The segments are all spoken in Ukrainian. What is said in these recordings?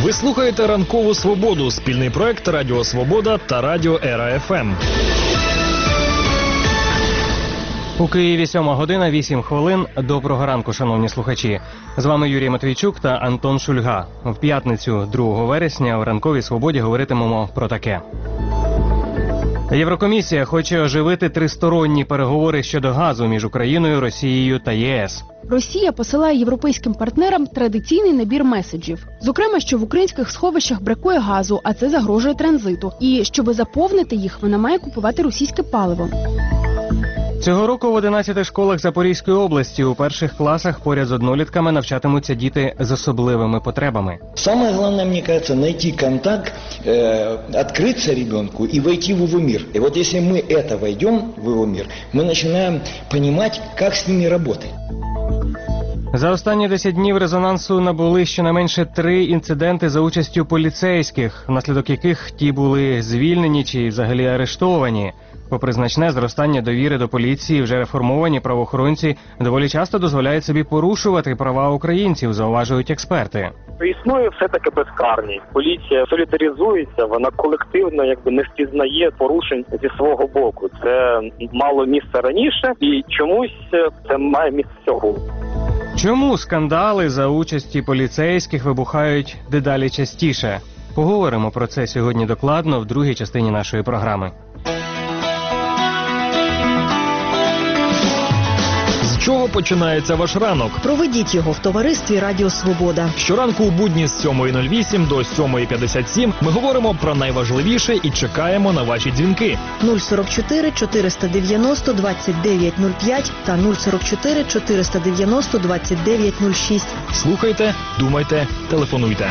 Ви слухаєте «Ранкову свободу» – спільний проект Радіо Свобода та Радіо Ера ФМ. У Києві 7:08. Доброго ранку, шановні слухачі. З вами Юрій Матвійчук та Антон Шульга. В п'ятницю, 2 вересня, в «Ранковій свободі» говоритимемо про таке. Єврокомісія хоче оживити тристоронні переговори щодо газу між Україною, Росією та ЄС. Росія посилає європейським партнерам традиційний набір меседжів. Зокрема, що в українських сховищах бракує газу, а це загрожує транзиту. І щоби заповнити їх, вона має купувати російське паливо. Цього року в 11 школах Запорізької області у перших класах поряд з однолітками навчатимуться діти з особливими потребами. Самое главное, мне кажется, найти контакт, открыться ребенку и войти в его мир. И вот если мы это войдем в его мир, мы начинаем понимать, как с ними работать. За останні 10 днів резонансу набули щонайменше 3 інциденти за участю поліцейських, внаслідок яких ті були звільнені чи взагалі арештовані. Попри значне зростання довіри до поліції, вже реформовані правоохоронці доволі часто дозволяють собі порушувати права українців, зауважують експерти. Існує все-таки безкарність. Поліція солідаризується, вона колективно не впізнає порушень зі свого боку. Це мало місця раніше і чомусь це має місце сьогодні. Чому скандали за участі поліцейських вибухають дедалі частіше? Поговоримо про це сьогодні докладно в другій частині нашої програми. З чого починається ваш ранок? Проведіть його в товаристві Радіо Свобода. Щоранку у будні з 7:08 до 7:57 ми говоримо про найважливіше і чекаємо на ваші дзвінки. 044 490 2905 та 044 490 2906. Слухайте, думайте, телефонуйте.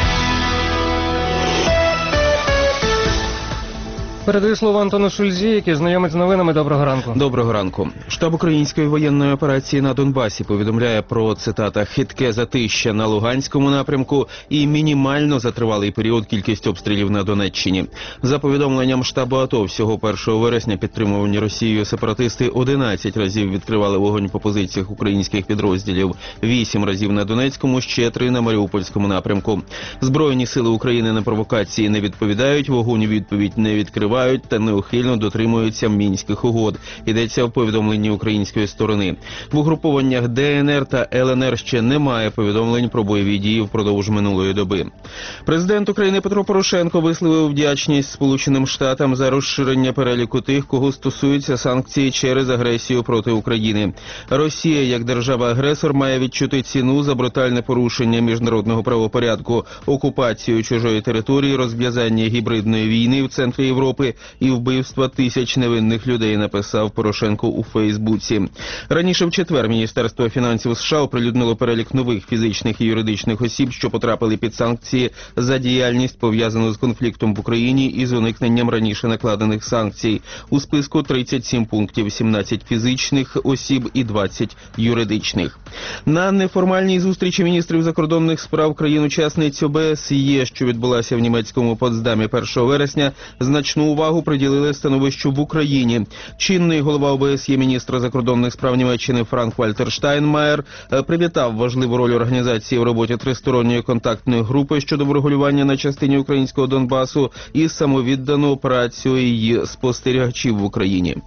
Передаю слово Антону Шульзі, який знайомить з новинами. Доброго ранку. Доброго ранку. Штаб української воєнної операції на Донбасі повідомляє про, цитата, «хитке затища на Луганському напрямку і мінімально за тривалий період кількість обстрілів на Донеччині». За повідомленням штабу АТО, всього 1 вересня підтримувані Росією сепаратисти 11 разів відкривали вогонь по позиціях українських підрозділів, 8 разів на Донецькому, ще 3 на Маріупольському напрямку. Збройні сили України на провокації не відповідають, вогонь у відповідь не відкривають та неухильно дотримуються Мінських угод. Йдеться в повідомленні української сторони. В угрупованнях ДНР та ЛНР ще немає повідомлень про бойові дії впродовж минулої доби. Президент України Петро Порошенко висловив вдячність Сполученим Штатам за розширення переліку тих, кого стосуються санкції через агресію проти України. Росія, як держава-агресор, має відчути ціну за брутальне порушення міжнародного правопорядку, окупацію чужої території, розв'язання гібридної війни в центрі Європи і вбивства тисяч невинних людей, написав Порошенко у Фейсбуці. Раніше в четвер Міністерство фінансів США оприлюднило перелік нових фізичних і юридичних осіб, що потрапили під санкції за діяльність, пов'язану з конфліктом в Україні і з уникненням раніше накладених санкцій. У списку 37 пунктів, 17 фізичних осіб і 20 юридичних. На неформальній зустрічі міністрів закордонних справ країн-учасниць ОБСЄ, що відбулася в німецькому Потсдамі 1 вересня, значну увагу приділили становищу в Україні. Чинний голова ОБСЄ, міністр закордонних справ Німеччини Франк-Вальтер Штайнмаєр привітав важливу роль організації в роботі тристоронньої контактної групи щодо врегулювання на частині українського Донбасу і самовіддану працю її спостерігачів в Україні.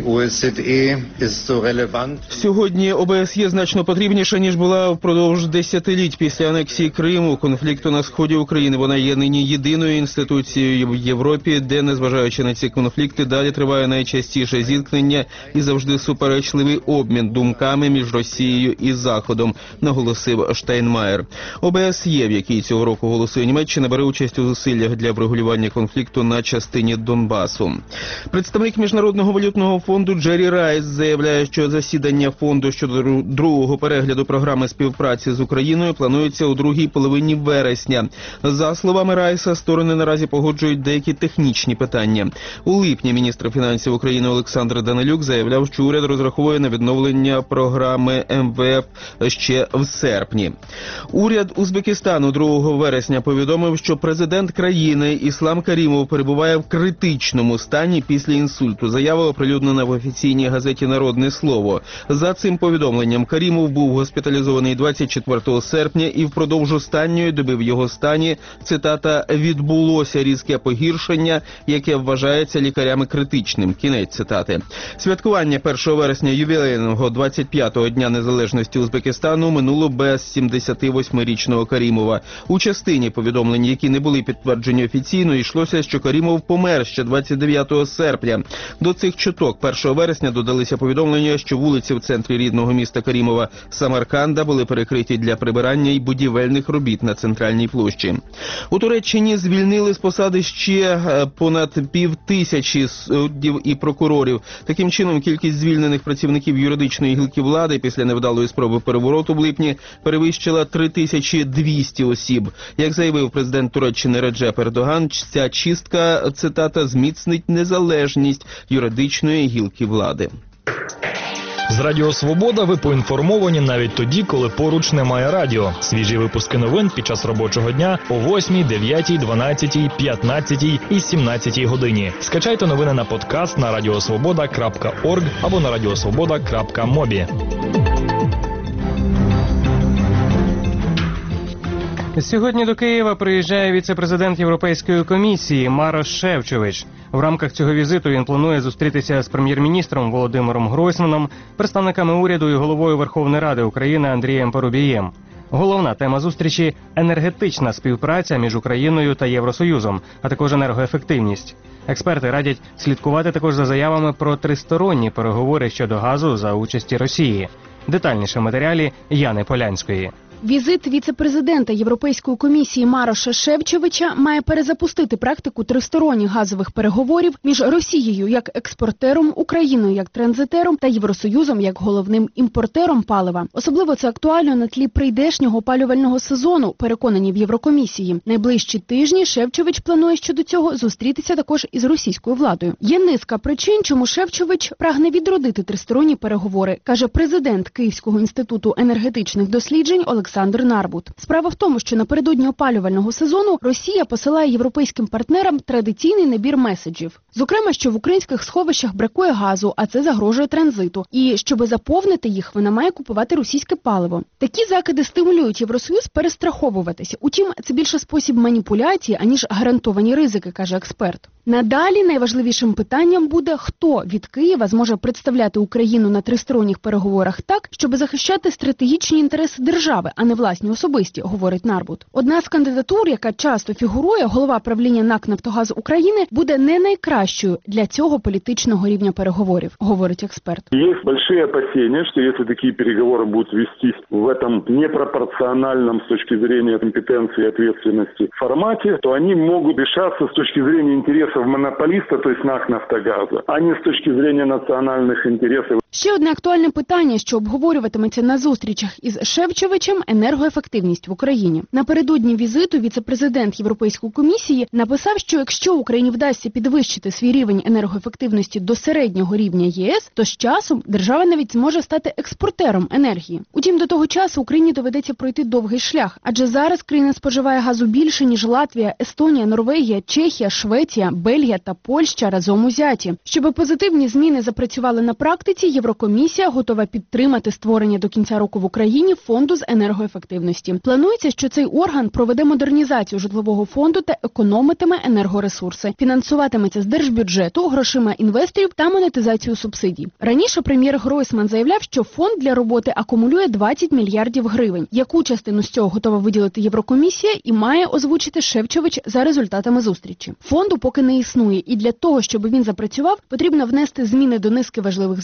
Сьогодні ОБСЄ значно потрібніша, ніж була впродовж десятиліть після анексії Криму, конфлікту на сході України. Вона є нині єдиною інституцією в Європі, де, незважаючи на ці конфлікти, далі триває найчастіше зіткнення і завжди суперечливий обмін думками між Росією і Заходом, наголосив Штайнмаєр. ОБСЄ, в якій цього року голосує Німеччина, бере участь у зусиллях для врегулювання конфлікту на частині Донбасу. Представник Міжнародного валютного фонду Джері Райс заявляє, що засідання фонду щодо другого перегляду програми співпраці з Україною планується у другій половині вересня. За словами Райса, сторони наразі погоджують деякі технічні питання питання. У липні міністр фінансів України Олександр Данилюк заявляв, що уряд розраховує на відновлення програми МВФ ще в серпні. Уряд Узбекистану 2 вересня повідомив, що президент країни Іслам Карімов перебуває в критичному стані після інсульту. Заява оприлюднена в офіційній газеті «Народне слово». За цим повідомленням, Карімов був госпіталізований 24 серпня і впродовж останньої доби в його стані, цитата, «відбулося різке погіршення, яке вважається лікарями критичним». Кінець цитати. Святкування 1 вересня ювілейного 25-го Дня Незалежності Узбекистану минуло без 78-річного Карімова. У частині повідомлень, які не були підтверджені офіційно, йшлося, що Карімов помер ще 29 серпня. До цих чуток 1 вересня додалися повідомлення, що вулиці в центрі рідного міста Карімова Самарканда були перекриті для прибирання і будівельних робіт на центральній площі. У Туреччині звільнили з посади ще понад 5000 суддів і прокурорів. Таким чином, кількість звільнених працівників юридичної гілки влади після невдалої спроби перевороту в липні перевищила 3200 осіб. Як заявив президент Туреччини Реджеп Ердоган, ця чистка, цитата, «зміцнить незалежність юридичної гілки влади». З Радіо Свобода ви поінформовані навіть тоді, коли поруч немає радіо. Свіжі випуски новин під час робочого дня о 8, 9, 12, 15 і 17 годині. Скачайте новини на подкаст на radiosvoboda.org або на radiosvoboda.mobi. Сьогодні до Києва приїжджає віце-президент Європейської комісії Марош Шефчович. В рамках цього візиту він планує зустрітися з прем'єр-міністром Володимиром Гройсманом, представниками уряду і головою Верховної Ради України Андрієм Парубієм. Головна тема зустрічі – енергетична співпраця між Україною та Євросоюзом, а також енергоефективність. Експерти радять слідкувати також за заявами про тристоронні переговори щодо газу за участі Росії. Детальніше в матеріалі Яни Полянської. Візит віце-президента Європейської комісії Мароша Шефчовича має перезапустити практику тристоронніх газових переговорів між Росією як експортером, Україною як транзитером та Євросоюзом як головним імпортером палива. Особливо це актуально на тлі прийдешнього опалювального сезону, переконані в Єврокомісії. Найближчі тижні Шефчович планує щодо цього зустрітися також із російською владою. Є низка причин, чому Шефчович прагне відродити тристоронні переговори, каже президент Київського інституту енергетичних досліджень Олександр Нарбут. Справа в тому, що напередодні опалювального сезону Росія посилає європейським партнерам традиційний набір меседжів. Зокрема, що в українських сховищах бракує газу, а це загрожує транзиту. І щоби заповнити їх, вона має купувати російське паливо. Такі закиди стимулюють Євросоюз перестраховуватися. Утім, це більше спосіб маніпуляції, аніж гарантовані ризики, каже експерт. Надалі найважливішим питанням буде, хто від Києва зможе представляти Україну на тристоронніх переговорах так, щоб захищати стратегічні інтереси держави, а не власні особисті, говорить Нарбут. Одна з кандидатур, яка часто фігурує, голова правління НАК «Нафтогаз України», буде не найкращою для цього політичного рівня переговорів, говорить експерт. Є великі опасения, що якщо такі переговори будуть вестись в этом непропорциональном с точки зрения компетенции и ответственности формате, то они могут решаться с точки зрения интересов монополиста, то есть НАК «Нафтогаза», а не с точки зрения национальных интересов. Ще одне актуальне питання, що обговорюватиметься на зустрічах із Шефчовичем – енергоефективність в Україні. Напередодні візиту віце-президент Європейської комісії написав, що якщо Україні вдасться підвищити свій рівень енергоефективності до середнього рівня ЄС, то з часом держава навіть зможе стати експортером енергії. Утім, до того часу Україні доведеться пройти довгий шлях, адже зараз країна споживає газу більше, ніж Латвія, Естонія, Норвегія, Чехія, Швеція, Бельгія та Польща разом узяті. Щоб позитивні зміни запрацювали на практиці, Єврокомісія готова підтримати створення до кінця року в Україні фонду з енергоефективності. Планується, що цей орган проведе модернізацію житлового фонду та економитиме енергоресурси. Фінансуватиметься з держбюджету, грошима інвесторів та монетизацію субсидій. Раніше прем'єр Гройсман заявляв, що фонд для роботи акумулює 20 мільярдів гривень. Яку частину з цього готова виділити Єврокомісія і має озвучити Шефчович за результатами зустрічі. Фонду поки не існує, і для того, щоб він запрацював, потрібно внести зміни до низки важливих законів,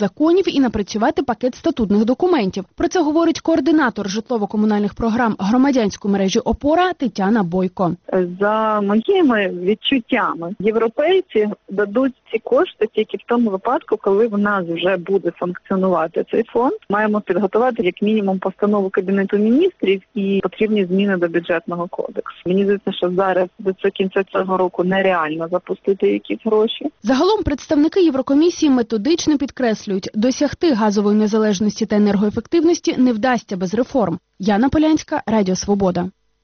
і напрацювати пакет статутних документів. Про це говорить координатор житлово-комунальних програм громадянської мережі «Опора» Тетяна Бойко. За моїми відчуттями, європейці дадуть ці кошти тільки в тому випадку, коли в нас вже буде функціонувати цей фонд. Маємо підготувати як мінімум постанову Кабінету міністрів і потрібні зміни до бюджетного кодексу. Мені здається, що зараз до кінця цього року нереально запустити якісь гроші. Загалом представники Єврокомісії методично підкреслюють, досягти газової незалежності та енергоефективності не вдасться без реформ. Яна Полянська, Радіо Свобода.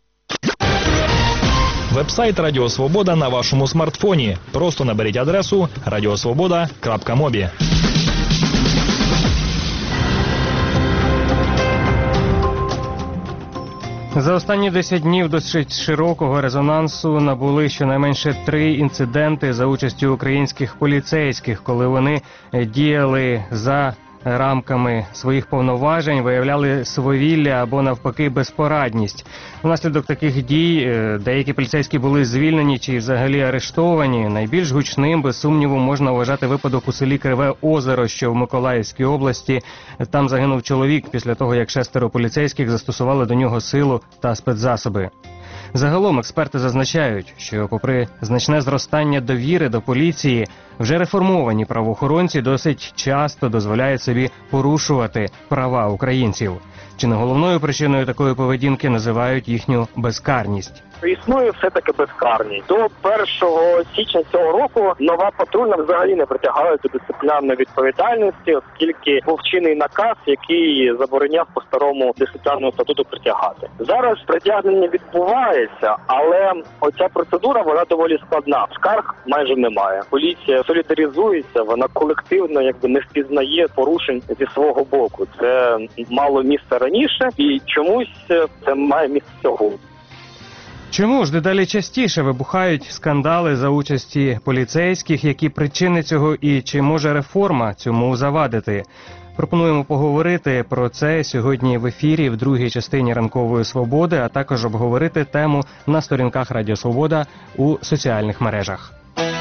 Вебсайт Радіо Свобода на вашому смартфоні. Просто наберіть адресу radiosvoboda.mobi. За останні 10 днів досить широкого резонансу набули щонайменше 3 інциденти за участю українських поліцейських, коли вони діяли за рамками своїх повноважень, виявляли свавілля або навпаки безпорадність. Внаслідок таких дій деякі поліцейські були звільнені чи взагалі арештовані. Найбільш гучним, без сумніву, можна вважати випадок у селі Криве Озеро, що в Миколаївській області. Там загинув чоловік після того, як 6 поліцейських застосували до нього силу та спецзасоби. Загалом експерти зазначають, що попри значне зростання довіри до поліції, вже реформовані правоохоронці досить часто дозволяють собі порушувати права українців. Чи не головною причиною такої поведінки називають їхню безкарність? Існує все-таки безкарність. До 1 січня цього року нова патрульна взагалі не притягала до дисциплінарної відповідальності, оскільки був чинний наказ, який забороняв по старому дисциплінарному статуту притягати. Зараз притягнення відбувається, але оця процедура, вона доволі складна. Скарг майже немає. Поліція солідаризується, вона колективно не впізнає порушень зі свого боку. Це мало місце раніше і чомусь це має місце сьогодні. Чому ж дедалі частіше вибухають скандали за участі поліцейських, які причини цього і чи може реформа цьому завадити? Пропонуємо поговорити про це сьогодні в ефірі в другій частині «Ранкової свободи», а також обговорити тему на сторінках Радіо Свобода у соціальних мережах.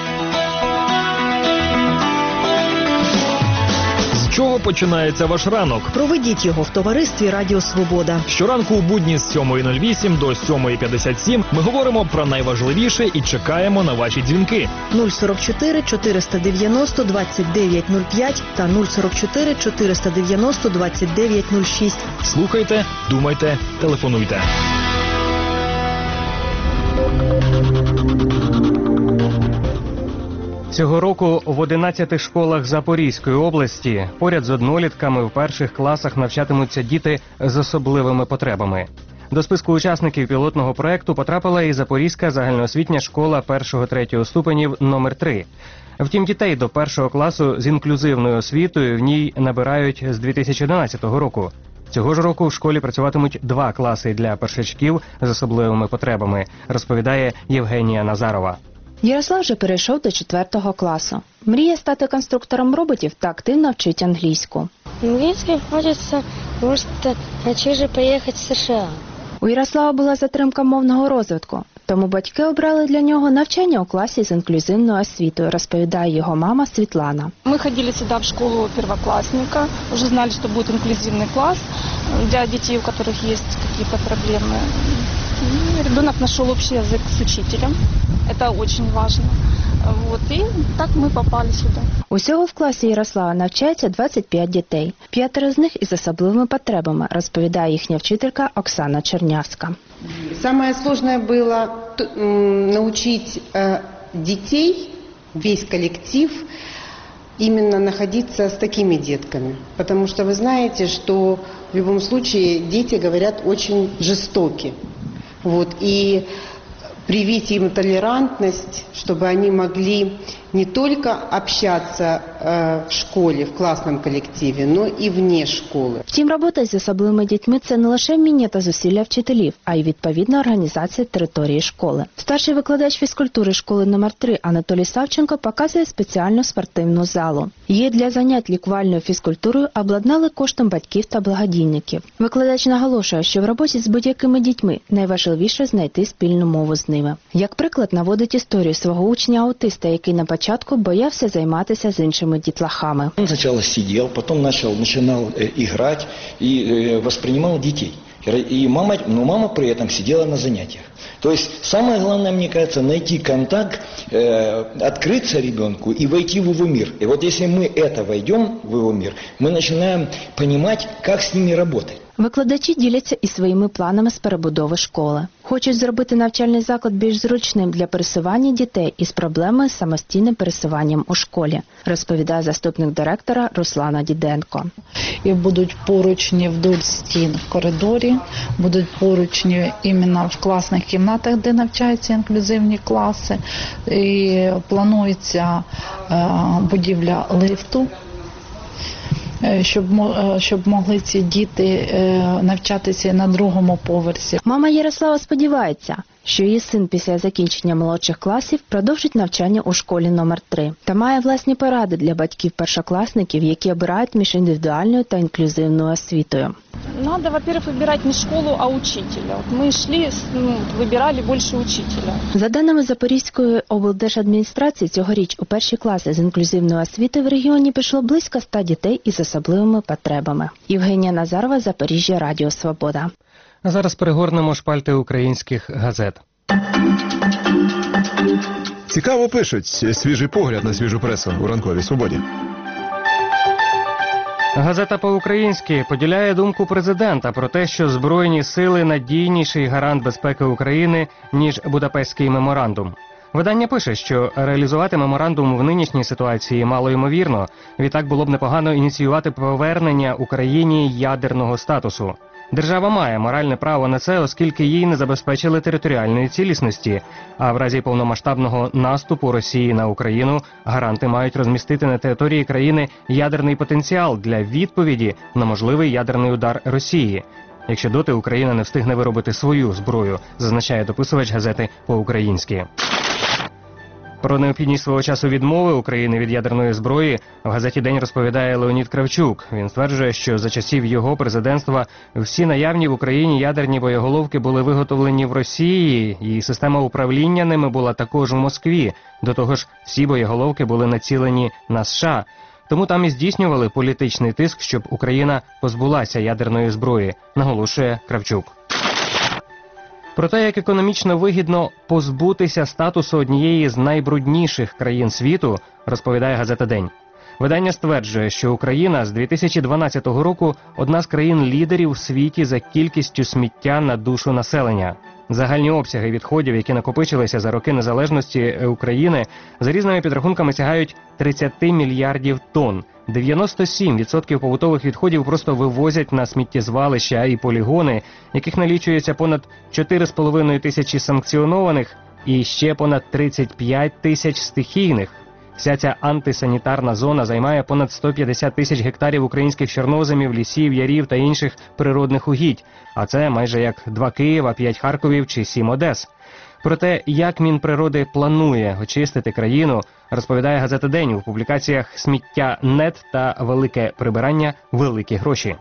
З чого починається ваш ранок? Проведіть його в товаристві Радіо Свобода. Щоранку у будні з 7:08 до 7:57 ми говоримо про найважливіше і чекаємо на ваші дзвінки. 044 490 2905 та 044 490 2906. Слухайте, думайте, телефонуйте. Цього року в 11 школах Запорізької області поряд з однолітками в перших класах навчатимуться діти з особливими потребами. До списку учасників пілотного проекту потрапила і Запорізька загальноосвітня школа 1-3 ступенів номер 3. Втім, дітей до 1 класу з інклюзивною освітою в ній набирають з 2011 року. Цього ж року в школі працюватимуть 2 класи для першачків з особливими потребами, розповідає Євгенія Назарова. Ярослав вже перейшов до 4 класу. Мріє стати конструктором роботів та активно вчить англійську. Англійський хочеться, тому що хочу поїхати в США. У Ярослава була затримка мовного розвитку, тому батьки обрали для нього навчання у класі з інклюзивною освітою, розповідає його мама Світлана. Ми ходили сюди в школу первоклассника, вже знали, що буде інклюзивний клас для дітей, у яких є якісь проблеми. Ребенок знайшов общий язик з учителем. Это очень важно. Вот, и так мы попали сюда. Усього в класі Ярослава навчається 25 дітей. 5 з них із особливими потребами, розповідає їхня вчителька Оксана Чернявська. Самое сложное было научить детей, весь коллектив, именно находиться с такими детками. Потому что вы знаете, что в любом случае дети говорят очень жестоки. Вот, и привить им толерантность, чтобы они могли не только общаться в школі, в класному колективі, но і вне школи. Втім, робота з особливими дітьми – це не лише вміння та зусилля вчителів, а й відповідна організація території школи. Старший викладач фізкультури школи номер 3 Анатолій Савченко показує спеціальну спортивну залу. Її для занять лікувальною фізкультурою обладнали коштом батьків та благодійників. Викладач наголошує, що в роботі з будь-якими дітьми найважливіше знайти спільну мову з ними. Як приклад наводить історію свого учня-аутиста, який на спочатку боявся займатися з іншими дітлахами. Он сначала сидел, потом начинал играть и воспринимал детей. И мама при этом сидела на занятиях. То есть самое главное, мне кажется, найти контакт, открыться ребенку и войти в его мир. И вот если мы это войдем в его мир, мы начинаем понимать, как с ними работать. Викладачі діляться і своїми планами з перебудови школи. Хочуть зробити навчальний заклад більш зручним для пересування дітей із проблемою з самостійним пересуванням у школі, розповідає заступник директора Руслана Діденко. І будуть поручні вдоль стін в коридорі, будуть поручні іменно в класних кімнатах, де навчаються інклюзивні класи. І планується будівля лифту, щоб могли ці діти навчатися на другому поверсі. Мама Ярослава сподівається, що її син після закінчення молодших класів продовжить навчання у школі номер 3 та має власні поради для батьків-першокласників, які обирають між індивідуальною та інклюзивною освітою. Надо, во-первых, выбирать не школу, а учителя. Вот мы шли, выбирали больше учителя. За даними Запорізької облдержадміністрації, цьогоріч у перші класи з інклюзивної освіти в регіоні пішло близько 100 дітей із особливими потребами. Євгенія Назарова, Запоріжжя, Радіо Свобода. А зараз перегорнемо шпальти українських газет. Цікаво пишуть. Свіжий погляд на свіжу пресу у ранковій свободі. Газета по-українськи поділяє думку президента про те, що Збройні сили – надійніший гарант безпеки України, ніж Будапештський меморандум. Видання пише, що реалізувати меморандум в нинішній ситуації малоймовірно. Відтак було б непогано ініціювати повернення Україні ядерного статусу. Держава має моральне право на це, оскільки їй не забезпечили територіальної цілісності. А в разі повномасштабного наступу Росії на Україну гаранти мають розмістити на території країни ядерний потенціал для відповіді на можливий ядерний удар Росії. Якщо доти Україна не встигне виробити свою зброю, зазначає дописувач газети по-українськи. Про необхідність свого часу відмови України від ядерної зброї в газеті «День» розповідає Леонід Кравчук. Він стверджує, що за часів його президентства всі наявні в Україні ядерні боєголовки були виготовлені в Росії, і система управління ними була також в Москві. До того ж, всі боєголовки були націлені на США. Тому там і здійснювали політичний тиск, щоб Україна позбулася ядерної зброї, наголошує Кравчук. Про те, як економічно вигідно позбутися статусу однієї з найбрудніших країн світу, розповідає газета «День». Видання стверджує, що Україна з 2012 року одна з країн-лідерів у світі за кількістю сміття на душу населення. Загальні обсяги відходів, які накопичилися за роки незалежності України, за різними підрахунками сягають 30 мільярдів тонн. 97% побутових відходів просто вивозять на сміттєзвалища і полігони, яких налічується понад 4,5 тисячі санкціонованих і ще понад 35 тисяч стихійних. Вся ця антисанітарна зона займає понад 150 тисяч гектарів українських чорноземів, лісів, ярів та інших природних угідь. А це майже як 2 Києва, 5 Харковів чи 7 Одес. Про те, як Мінприроди планує очистити країну, розповідає газета «День» у публікаціях «Сміття.нет» та «Велике прибирання. Великі гроші».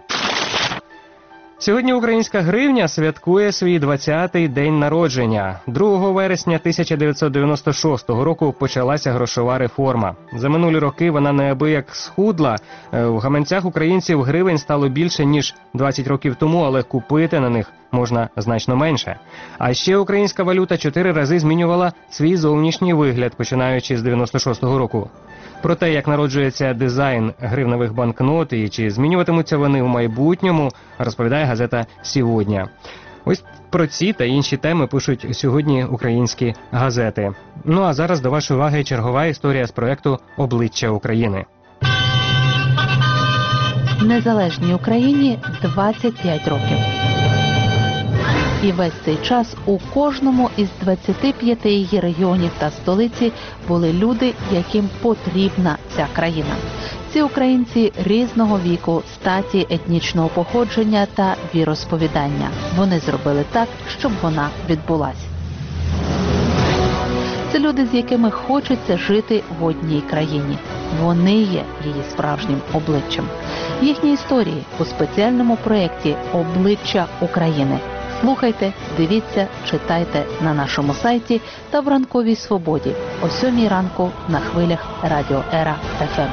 Сьогодні українська гривня святкує свій 20-й день народження. 2 вересня 1996 року почалася грошова реформа. За минулі роки вона неабияк схудла. В гаманцях українців гривень стало більше, ніж 20 років тому, але купити на них можна значно менше. А ще українська валюта 4 рази змінювала свій зовнішній вигляд, починаючи з 96-го року. Про те, як народжується дизайн гривневих банкнот і чи змінюватимуться вони в майбутньому, розповідає газета «Сьогодні». Ось про ці та інші теми пишуть сьогодні українські газети. Ну а зараз до вашої уваги чергова історія з проєкту «Обличчя України». Незалежній Україні 25 років. І весь цей час у кожному із 25 її регіонів та столиці були люди, яким потрібна ця країна. Ці українці різного віку, статі, етнічного походження та віросповідання. Вони зробили так, щоб вона відбулась. Це люди, з якими хочеться жити в одній країні. Вони є її справжнім обличчям. Їхні історії у спеціальному проєкті «Обличчя України». Слухайте, дивіться, читайте на нашому сайті та в Ранковій Свободі о 7 ранку на хвилях Радіо Ера ФМ.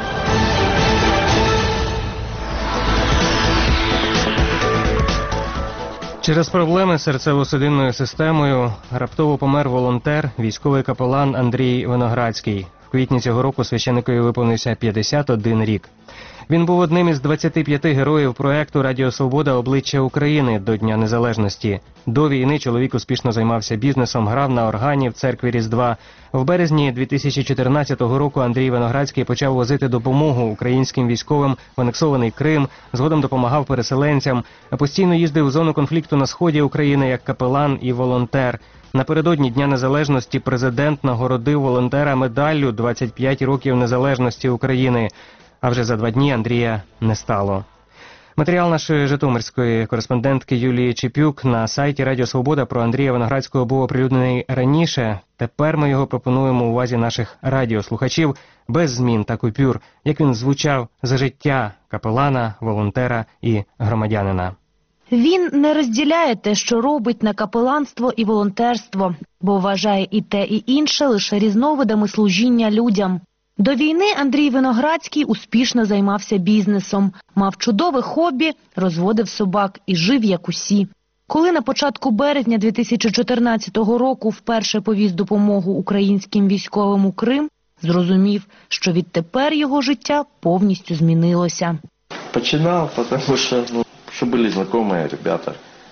Через проблеми з серцево-судинною системою раптово помер волонтер, військовий капелан Андрій Виноградський. В квітні цього року священикові виповнився 51 рік. Він був одним із 25 героїв проекту «Радіо Свобода. Обличчя України» до Дня Незалежності. До війни чоловік успішно займався бізнесом, грав на органі в церкві Різдва. В березні 2014 року Андрій Виноградський почав возити допомогу українським військовим в анексований Крим, згодом допомагав переселенцям, а постійно їздив в зону конфлікту на сході України як капелан і волонтер. Напередодні Дня Незалежності президент нагородив волонтера медаллю «25 років незалежності України». А вже за 2 дні Андрія не стало. Матеріал нашої житомирської кореспондентки Юлії Чепюк на сайті Радіо Свобода про Андрія Виноградського був оприлюднений раніше. Тепер ми його пропонуємо увазі наших радіослухачів без змін та купюр, як він звучав за життя капелана, волонтера і громадянина. Він не розділяє те, що робить на капеланство і волонтерство, бо вважає і те, і інше лише різновидами служіння людям. До війни Андрій Виноградський успішно займався бізнесом, мав чудове хобі, розводив собак і жив як усі. Коли на початку березня 2014 року вперше повіз допомогу українським військовим у Крим, зрозумів, що відтепер його життя повністю змінилося. Починав, тому що були знайомі ребята,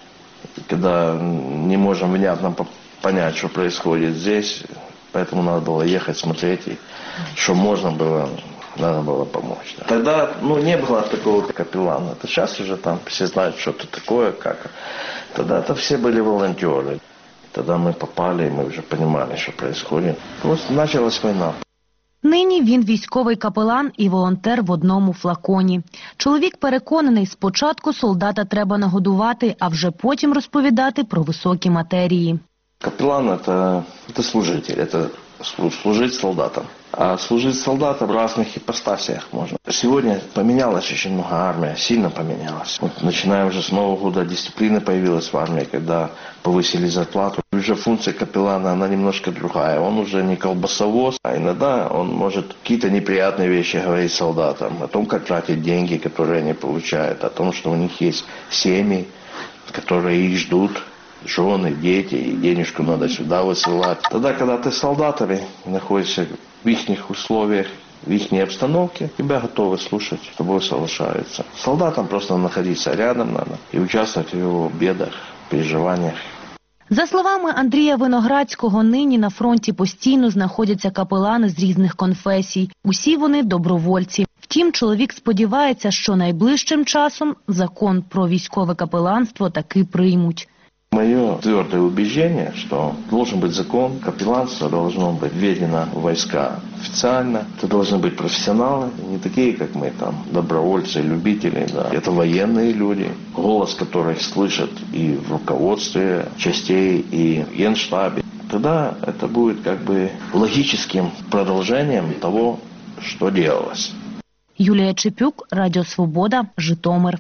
коли не можемо внятно понять, що відбувається здесь. Поэтому надо было ехать, смотреть, и что можно было, надо было помочь. Да. Тогда не было такого капеллана. Это сейчас уже там все знают, что это такое, как. Тогда это все были волонтеры. Тогда мы попали, и мы уже понимали, что происходит. Просто началась война. Нині він військовий капелан і волонтер в одному флаконі. Чоловік переконаний, спочатку солдата треба нагодувати, а вже потім розповідати про високі матерії. Капеллан это служитель, это служить солдатам. А служить солдатам в разных ипостасиях можно. Сегодня поменялась очень много армия, сильно поменялась. Вот, начиная уже с Нового года дисциплина появилась в армии, когда повысили зарплату. Уже функция капеллана, она немножко другая. Он уже не колбасовоз, а иногда он может какие-то неприятные вещи говорить солдатам. О том, как тратить деньги, которые они получают. О том, что у них есть семьи, которые их ждут. Жены, дети, и денежку надо сюда высылать. Тогда, когда ты с солдатами находишься в их условиях, в их обстановке, тебя готовы слушать, с тобой соглашаются. Солдатам просто находиться рядом надо и участвовать в его бедах, переживаниях. За словами Андрія Виноградського, нині на фронті постійно знаходяться капелани з різних конфесій. Усі вони добровольці. Втім, чоловік сподівається, що найближчим часом закон про військове капеланство таки приймуть. Мое твердое убеждение, что должен быть закон, капелланство должно быть введено в войска официально. Это должны быть профессионалы, не такие, как мы, там, добровольцы, любители. Да. Это военные люди, голос которых слышат и в руководстве частей, и в генштабе. Тогда это будет как бы логическим продолжением того, что делалось. Юлія Чепюк, Радіо Свобода, Житомир.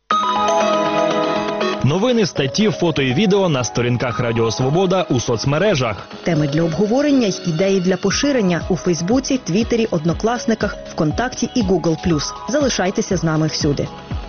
Новини, статті, фото і відео на сторінках Радіо Свобода у соцмережах. Теми для обговорення й ідеї для поширення у Фейсбуці, Твіттері, Однокласниках, ВКонтакті і Google+. Залишайтеся з нами всюди.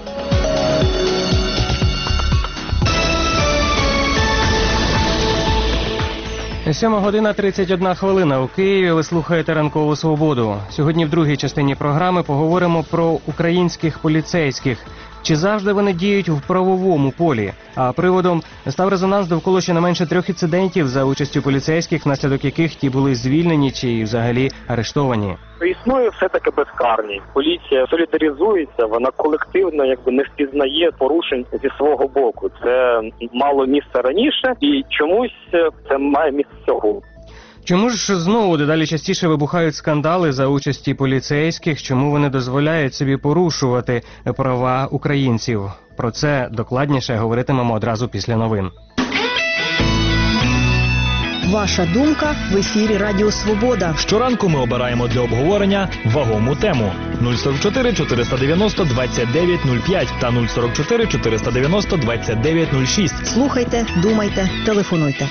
7:31 у Києві. Ви слухаєте «Ранкову Свободу». Сьогодні в другій частині програми поговоримо про українських поліцейських. Чи завжди вони діють в правовому полі? А приводом став резонанс довкола щонайменше 3 інцидентів за участю поліцейських, внаслідок яких ті були звільнені чи взагалі арештовані. Існує все-таки безкарність. Поліція солідаризується, вона колективно не впізнає порушень зі свого боку. Це мало місце раніше і чомусь це має місце сьогодні. Чому ж знову дедалі частіше вибухають скандали за участі поліцейських? Чому вони дозволяють собі порушувати права українців? Про це докладніше говоритимемо одразу після новин. Ваша думка в ефірі Радіо Свобода. Щоранку ми обираємо для обговорення вагому тему. 044 490 2905 та 044 490 2906. Слухайте, думайте, телефонуйте.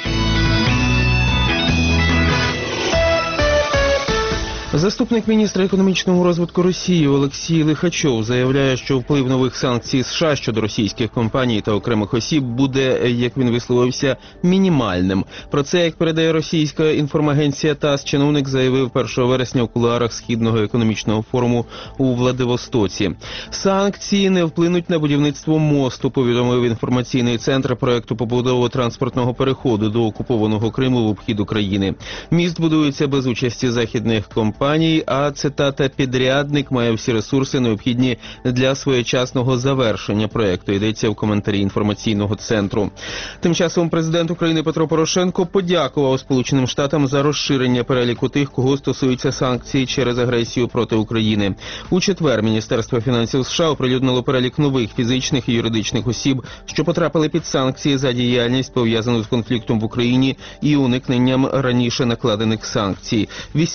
Заступник міністра економічного розвитку Росії Олексій Лихачов заявляє, що вплив нових санкцій США щодо російських компаній та окремих осіб буде, як він висловився, мінімальним. Про це, як передає російська інформагенція ТАСС, чиновник заявив 1 вересня у кулуарах Східного економічного форуму у Владивостоці. Санкції не вплинуть на будівництво мосту, повідомив інформаційний центр проекту побудови транспортного переходу до окупованого Криму в обхід України. Міст будується без участі західних компаній, а, цитата, «підрядник має всі ресурси, необхідні для своєчасного завершення проекту», йдеться в коментарі інформаційного центру. Тим часом президент України Петро Порошенко подякував Сполученим Штатам за розширення переліку тих, кого стосуються санкцій через агресію проти України. У четвер Міністерство фінансів США оприлюднило перелік нових фізичних і юридичних осіб, що потрапили під санкції за діяльність, пов'язану з конфліктом в Україні і уникненням раніше накладених санкцій.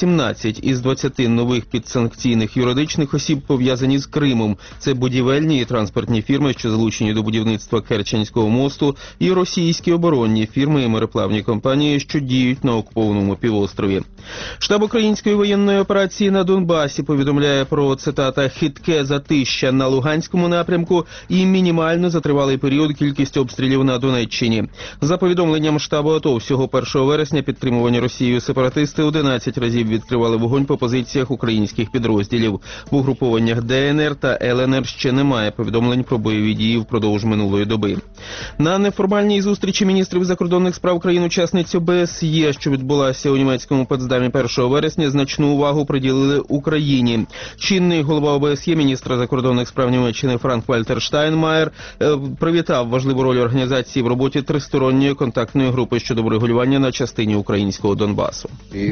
18 із 20 нових підсанкційних юридичних осіб пов'язані з Кримом. Це будівельні і транспортні фірми, що залучені до будівництва Керченського мосту, і російські оборонні фірми і мореплавні компанії, що діють на окупованому півострові. Штаб української воєнної операції на Донбасі повідомляє про, цитата, «хитке затища на Луганському напрямку і мінімально за тривалий період кількість обстрілів на Донеччині». За повідомленням штабу АТО, всього 1 вересня підтримувані Росією сепаратисти 11 разів відкривали вогонь по позиціях українських підрозділів. В угрупованнях ДНР та ЛНР ще немає повідомлень про бойові дії впродовж минулої доби. На неформальній зустрічі міністрів закордонних справ країн-учасниць ОБСЄ, що відбулася у німецькому Потсдамі 1 вересня, значну увагу приділили Україні. Чинний голова ОБСЄ, міністр закордонних справ Німеччини Франк-Вальтер Штайнмаєр, привітав важливу роль організації в роботі тристоронньої контактної групи щодо врегулювання на частині українського Донбасу.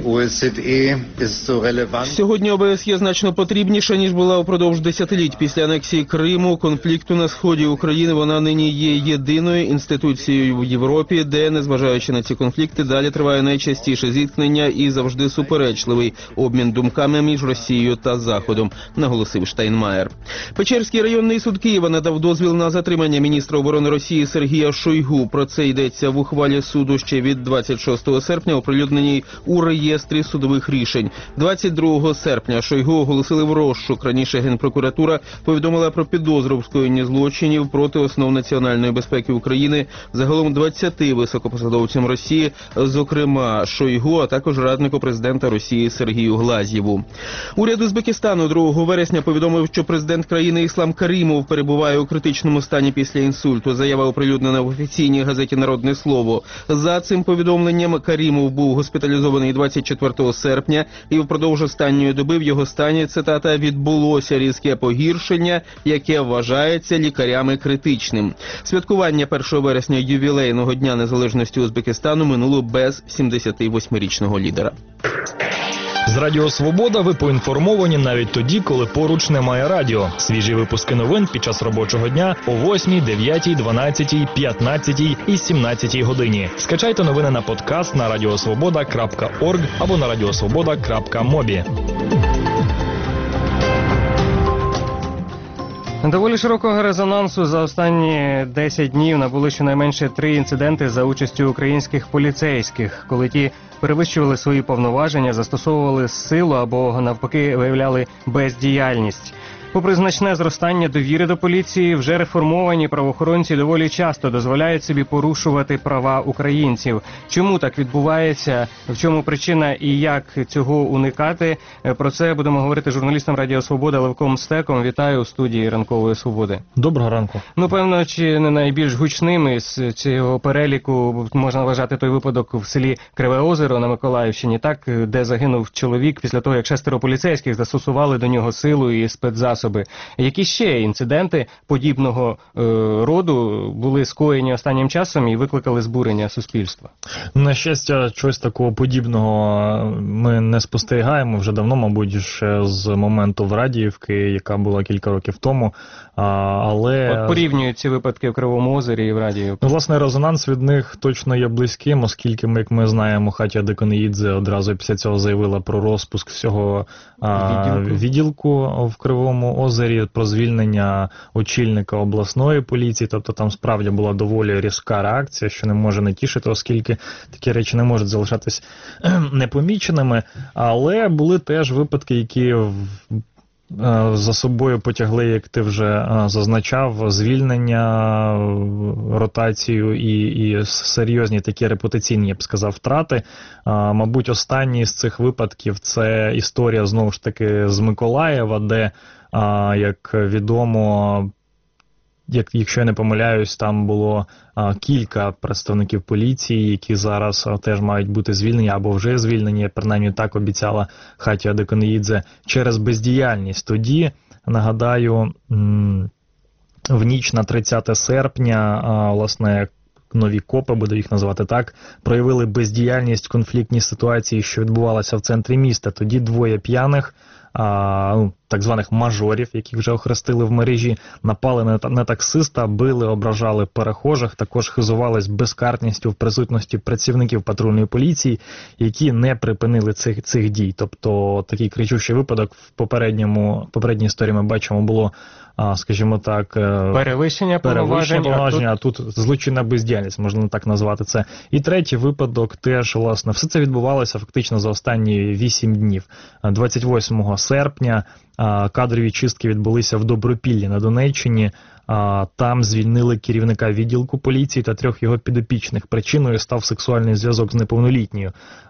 Сьогодні ОБСЄ значно потрібніша, ніж була упродовж десятиліть. Після анексії Криму, конфлікту на сході України, вона нині є єдиною інституцією в Європі, де, незважаючи на ці конфлікти, далі триває найчастіше зіткнення і завжди суперечливий обмін думками між Росією та Заходом, наголосив Штайнмаєр. Печерський районний суд Києва надав дозвіл на затримання міністра оборони Росії Сергія Шойгу. Про це йдеться в ухвалі суду ще від 26 серпня, оприлюдненій у реєстрі судових рішень. 22 серпня Шойгу оголосили в розшук. Раніше Генпрокуратура повідомила про підозру в скоєнні злочинів проти основ національної безпеки України загалом 20 високопосадовцям Росії, зокрема Шойгу, а також раднику президента Росії Сергію Глазьєву. Уряд Узбекистану 2 вересня повідомив, що президент країни Іслам Карімов перебуває у критичному стані після інсульту. Заява оприлюднена в офіційній газеті «Народне слово». За цим повідомленням, Карімов був госпіталізований 24 серпня і впродовж останньої доби в його стані, цитата, «відбулося різке погіршення, яке вважається лікарями критичним». Святкування 1 вересня ювілейного Дня Незалежності Узбекистану минуло без 78-річного лідера. З Радіо Свобода ви поінформовані навіть тоді, коли поруч немає радіо. Свіжі випуски новин під час робочого дня о 8, 9, 12, 15 і 17 годині. Скачайте новини на подкаст на radiosvoboda.org або на radiosvoboda.mobi. Доволі широкого резонансу за останні 10 днів набули щонайменше 3 інциденти за участю українських поліцейських, коли ті перевищували свої повноваження, застосовували силу або, навпаки, виявляли бездіяльність. Попри значне зростання довіри до поліції, вже реформовані правоохоронці доволі часто дозволяють собі порушувати права українців. Чому так відбувається, в чому причина і як цього уникати? Про це будемо говорити з журналістом Радіо Свобода Левком Стеком. Вітаю у студії Ранкової Свободи. Доброго ранку. Ну, певно, чи не найбільш гучним із цього переліку можна вважати той випадок в селі Криве Озеро на Миколаївщині, так, де загинув чоловік після того, як 6 поліцейських застосували до нього силу і спецзасоби. засоби. Які ще інциденти подібного роду були скоєні останнім часом і викликали збурення суспільства? На щастя, щось такого подібного ми не спостерігаємо вже давно, мабуть, ще з моменту Врадіївки, яка була кілька років тому. Але... От порівнюють ці випадки в Кривому Озері і Врадіївці. Ну, власне, резонанс від них точно є близьким, оскільки, як ми знаємо, Хатія Деконіїдзе одразу після цього заявила про розпуск всього відділку в Кривому Озері, про звільнення очільника обласної поліції, тобто там справді була доволі різка реакція, що не може не тішити, оскільки такі речі не можуть залишатись непоміченими, але були теж випадки, які за собою потягли, як ти вже зазначав, звільнення, ротацію і серйозні такі репутаційні, я б сказав, втрати. Мабуть, останній з цих випадків – це історія, знову ж таки, з Миколаєва, де, як відомо, якщо я не помиляюсь, там було кілька представників поліції, які зараз теж мають бути звільнені або вже звільнені, принаймні так обіцяла Хатія Деконіїдзе, через бездіяльність. Тоді, нагадаю, в ніч на 30 серпня, власне, нові копи, буду їх називати так, проявили бездіяльність в конфліктній ситуації, що відбувалася в центрі міста. Тоді двоє п'яних, так званих мажорів, яких вже охрестили в мережі, напали на таксиста, били, ображали перехожих, також хизувались безкарністю в присутності працівників патрульної поліції, які не припинили цих дій. Тобто такий кричущий випадок в попередній історії ми бачимо було, скажімо так, перевищення повноважень, а тут злочинна бездіяльність, можна так назвати це. І третій випадок теж, власне, все це відбувалося фактично за останні 8 днів. 28 серпня кадрові чистки відбулися в Добропіллі на Донеччині. Там звільнили керівника відділку поліції та 3 його підопічних. Причиною став сексуальний зв'язок з неповнолітньою.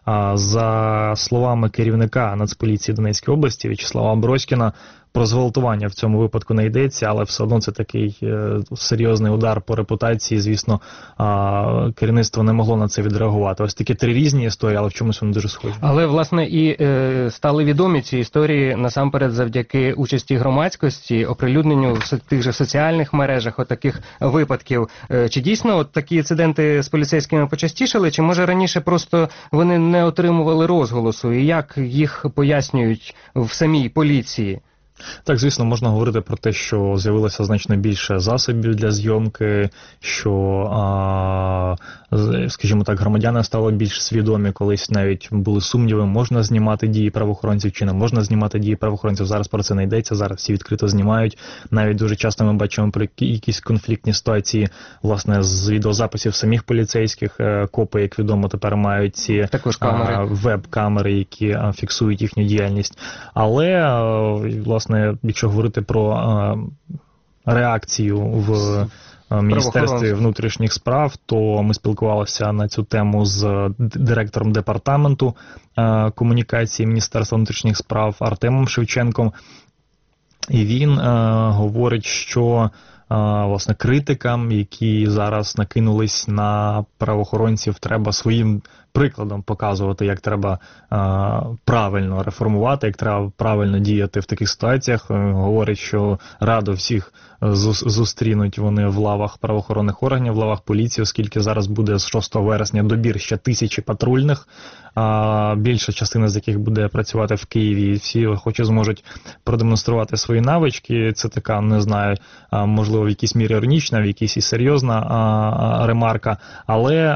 За словами керівника Нацполіції Донецької області В'ячеслава Аброськіна, про зґвалтування в цьому випадку не йдеться, але все одно це такий серйозний удар по репутації. Звісно, керівництво не могло на це відреагувати. Ось такі 3 різні історії, але в чомусь вони дуже схожі. Але, власне, і стали відомі ці історії насамперед завдяки участі громадськості, оприлюдненню в тих же соціальних мережах отаких випадків. Чи дійсно от такі інциденти з поліцейськими почастішали, чи може раніше просто вони не отримували розголосу? І як їх пояснюють в самій поліції? Так, звісно, можна говорити про те, що з'явилося значно більше засобів для зйомки, що, скажімо так, громадяни стали більш свідомі, колись навіть були сумніви, можна знімати дії правоохоронців чи не можна знімати дії правоохоронців. Зараз про це не йдеться, зараз всі відкрито знімають. Навіть дуже часто ми бачимо про якісь конфліктні ситуації, власне, з відеозаписів самих поліцейських. Копи, як відомо, тепер мають ці веб-камери, які фіксують їхню діяльність. Але, власне, якщо говорити про реакцію в Міністерстві внутрішніх справ, то ми спілкувалися на цю тему з директором департаменту комунікації Міністерства внутрішніх справ Артемом Шевченком. І він говорить, що власне критикам, які зараз накинулись на правоохоронців, треба своїм прикладом показувати, як треба правильно реформувати, як треба правильно діяти в таких ситуаціях. Говорить, що радо всіх зустрінуть вони в лавах правоохоронних органів, в лавах поліції, оскільки зараз буде з 6 вересня добір ще 1000 патрульних, більша частина з яких буде працювати в Києві, і всі охочі зможуть продемонструвати свої навички. Це така, не знаю, можливо, в якійсь мірі іронічна, в якійсь і серйозна ремарка, але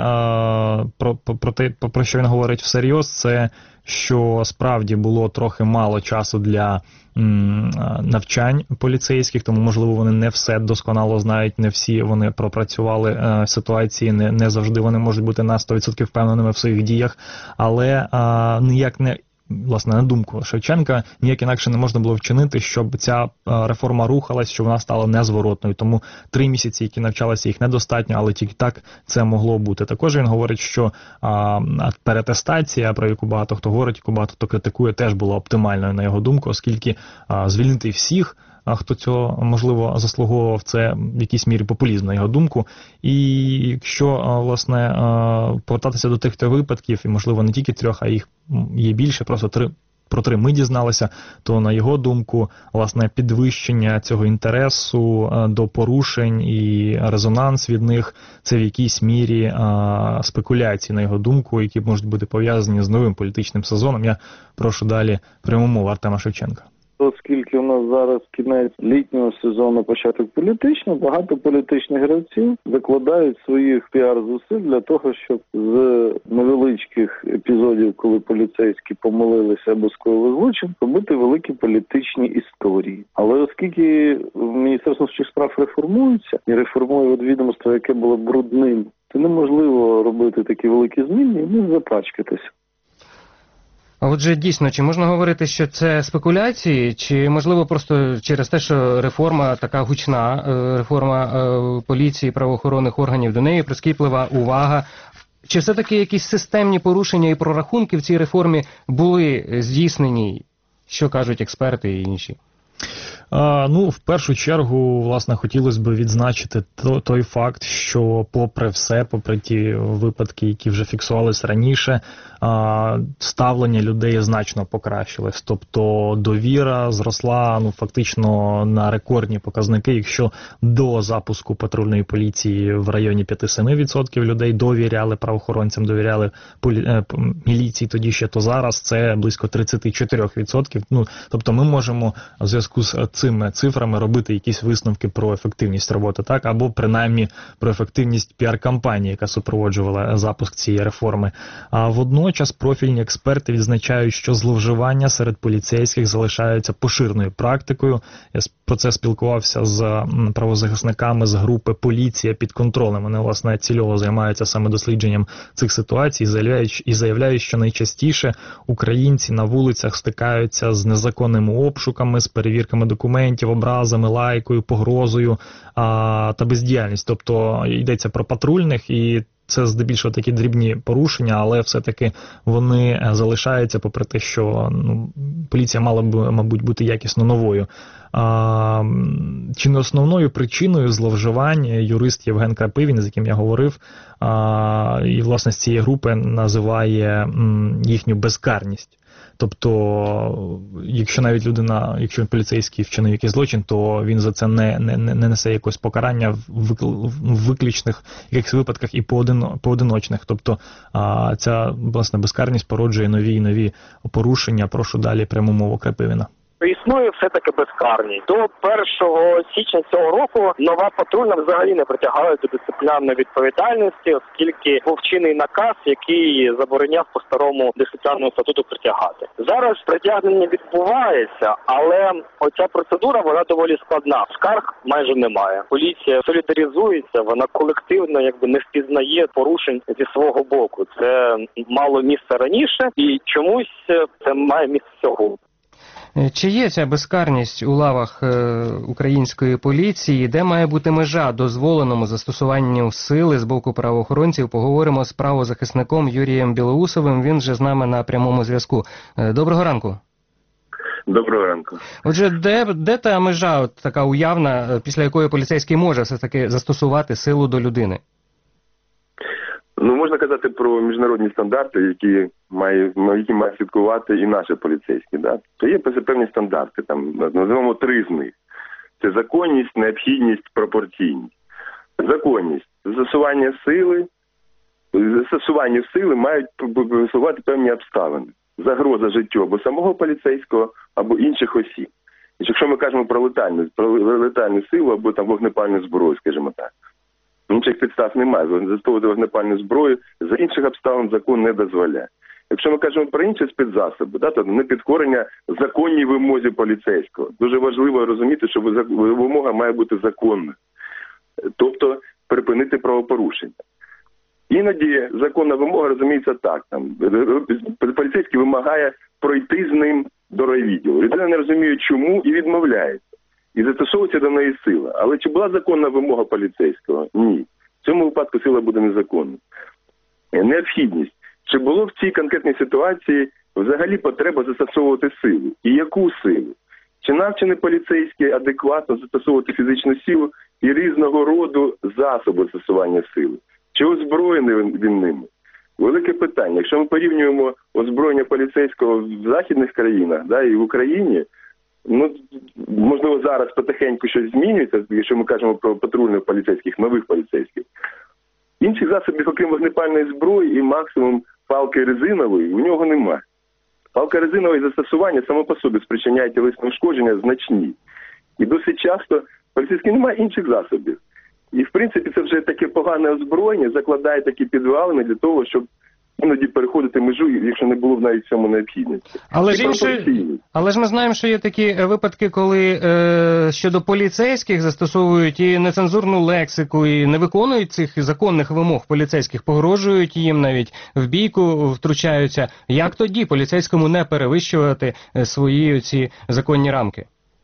про що він говорить всерйоз, це що справді було трохи мало часу для навчань поліцейських, тому, можливо, вони не все досконало знають, не всі вони пропрацювали ситуації, не завжди вони можуть бути на 100% впевненими в своїх діях, але ніяк не, власне, на думку Шевченка, ніяк інакше не можна було вчинити, щоб ця реформа рухалась, щоб вона стала незворотною. Тому 3 місяці, які навчалися, їх недостатньо, але тільки так це могло бути. Також він говорить, що перетестація, про яку багато хто говорить, яку багато хто критикує, теж була оптимальною, на його думку, оскільки звільнити всіх, хто цього, можливо, заслуговував, це в якійсь мірі популізм, на його думку. І якщо, власне, повертатися до тих 3 випадків, і, можливо, не тільки 3, а їх є більше, просто 3 про 3 ми дізналися, то, на його думку, власне, підвищення цього інтересу до порушень і резонанс від них – це в якійсь мірі спекуляції, на його думку, які можуть бути пов'язані з новим політичним сезоном. Я прошу далі пряму мову Артема Шевченка. Оскільки у нас зараз кінець літнього сезону, початок політичного, багато політичних гравців закладають своїх піар-зусиль для того, щоб з невеличких епізодів, коли поліцейські помилилися або скоїли злочин, робити великі політичні історії. Але оскільки Міністерство внутрішніх справ реформується і реформує відомство, яке було брудним, то неможливо робити такі великі зміни і не запачкатися. А отже, дійсно, чи можна говорити, що це спекуляції, чи, можливо, просто через те, що реформа така гучна, реформа поліції, правоохоронних органів, до неї прискіплива увага, чи все-таки якісь системні порушення і прорахунки в цій реформі були здійснені, що кажуть експерти і інші? Ну, в першу чергу, власне, хотілося б відзначити той факт, що попри все, попри ті випадки, які вже фіксувалися раніше, ставлення людей значно покращилось. Тобто довіра зросла, фактично на рекордні показники. Якщо до запуску патрульної поліції в районі 5-7% людей довіряли правоохоронцям, довіряли міліції тоді ще, то зараз це близько 34%. Тобто ми можемо в зв'язку з цими цифрами робити якісь висновки про ефективність роботи, так, або принаймні про ефективність піар-кампанії, яка супроводжувала запуск цієї реформи. А водночас профільні експерти відзначають, що зловживання серед поліцейських залишаються поширеною практикою. Я про це спілкувався з правозахисниками з групи «Поліція під контролем». Вони, власне, цільово займаються саме дослідженням цих ситуацій і заявляють, що найчастіше українці на вулицях стикаються з незаконними обшуками, з перевірками документів, образами, лайкою, погрозою та бездіяльність. Тобто йдеться про патрульних, і це здебільшого такі дрібні порушення, але все-таки вони залишаються, попри те, що поліція мала б, мабуть, бути якісно новою. Чи не основною причиною зловживань юрист Євген Крапивін, з яким я говорив, і, власне, з цієї групи називає їхню безкарність. Тобто, якщо навіть якщо поліцейський вчинив якийсь злочин, то він за це не несе якогось покарання в виключних якихось випадках і поодиночних. Тобто, ця, власне, безкарність породжує нові і нові порушення. Прошу далі пряму мову Крапивіна. Існує все-таки безкарність. До 1 січня цього року нова патрульна взагалі не притягала до дисциплінарної відповідальності, оскільки був чинний наказ, який забороняв по старому дисциплінарному статуту притягати. Зараз притягнення відбувається, але оця процедура, вона доволі складна. Скарг майже немає. Поліція солідаризується, вона колективно не впізнає порушень зі свого боку. Це мало місце раніше і чомусь це має місце сьогодні. Чи є ця безкарність у лавах української поліції? Де має бути межа дозволеному застосуванню сили з боку правоохоронців? Поговоримо з правозахисником Юрієм Білоусовим. Він вже з нами на прямому зв'язку. Доброго ранку. Доброго ранку. Отже, де та межа така уявна, після якої поліцейський може все-таки застосувати силу до людини? Можна казати про міжнародні стандарти, які має слідкувати і наші поліцейські. Да? То є певні стандарти, називаємо 3 з них. Це законність, необхідність, пропорційність. Законність. Застосування сили мають висувати певні обставини. Загроза життю або самого поліцейського, або інших осіб. І якщо ми кажемо про летальну силу або вогнепальну зброю, скажімо так. Інших підстав немає. Застосовувати вогнепальну зброю за інших обставин закон не дозволяє. Якщо ми кажемо про інші спецзасоби, то непідкорення законній вимозі поліцейського. Дуже важливо розуміти, що вимога має бути законною. Тобто припинити правопорушення. Іноді законна вимога розуміється так. Поліцейський вимагає пройти з ним до райвідділу. Людина не розуміє чому і відмовляється. І застосовується до неї сила. Але чи була законна вимога поліцейського? Ні. В цьому випадку сила буде незаконна. Необхідність. Чи було в цій конкретній ситуації взагалі потреба застосовувати силу? І яку силу? Чи навчений поліцейський адекватно застосовувати фізичну силу і різного роду засоби застосування сили? Чи озброєний він ними? Велике питання. Якщо ми порівнюємо озброєння поліцейського в західних країнах, да, і в Україні, ну, можливо, зараз потихеньку щось змінюється, якщо ми кажемо про патрульних поліцейських, нових поліцейських. Інших засобів, окрім вогнепальної зброї і максимум палки резинової, у нього немає. Палка резинової застосування само по собі спричиняє тілесне ушкодження значні. І досить часто поліцейських немає інших засобів. І, в принципі, це вже таке погане озброєння закладає такі підвалини для того, щоб іноді переходити межу, якщо не було б навіть цьому необхідності. Але ж ми знаємо, що є такі випадки, коли щодо поліцейських застосовують і нецензурну лексику, і не виконують цих законних вимог поліцейських, погрожують їм, навіть в бійку втручаються. Як тоді поліцейському не перевищувати свої оці законні рамки?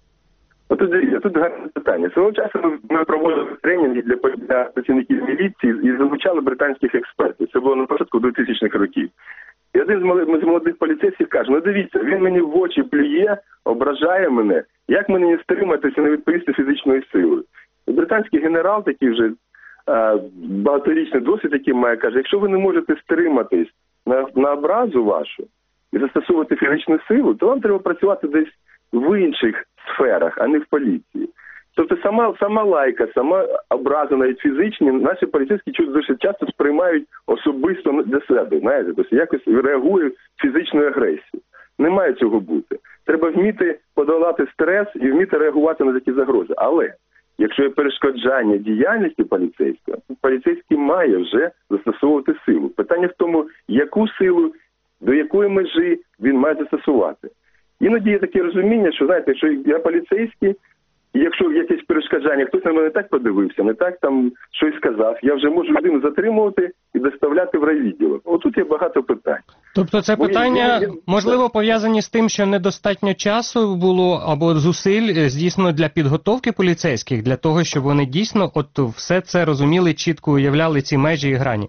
Тут гарне питання. Свого часу ми проводили тренінги для працівників міліції і залучали британських експертів. Це було на початку 2000-х років. І один з молодих поліцейських каже, ну дивіться, він мені в очі плює, ображає мене, як мені не стриматися, не відповісти фізичною силою. І британський генерал, такий вже багаторічний досвід, який має, каже, якщо ви не можете стриматись на образу вашу і застосовувати фізичну силу, то вам треба працювати десь в інших сферах, а не в поліції. Тобто сама лайка, сама образа, навіть фізичні, наші поліцейські дуже часто сприймають особисто для себе, знаєте, тобто якось реагують фізичною агресією. Не має цього бути. Треба вміти подолати стрес і вміти реагувати на такі загрози. Але якщо є перешкоджання діяльності поліцейського, поліцейський має вже застосовувати силу. Питання в тому, яку силу, до якої межі він має застосувати. Іноді є таке розуміння, що, знаєте, якщо я поліцейський, і якщо якесь перешкоджання, хтось на мене так подивився, не так там щось сказав, я вже можу людину затримувати і доставляти в райвідділок. Отут є багато питань. Тобто це питання, можливо, пов'язані з тим, що недостатньо часу було або зусиль здійснено для підготовки поліцейських, для того, щоб вони дійсно от все це розуміли, чітко уявляли ці межі і грані?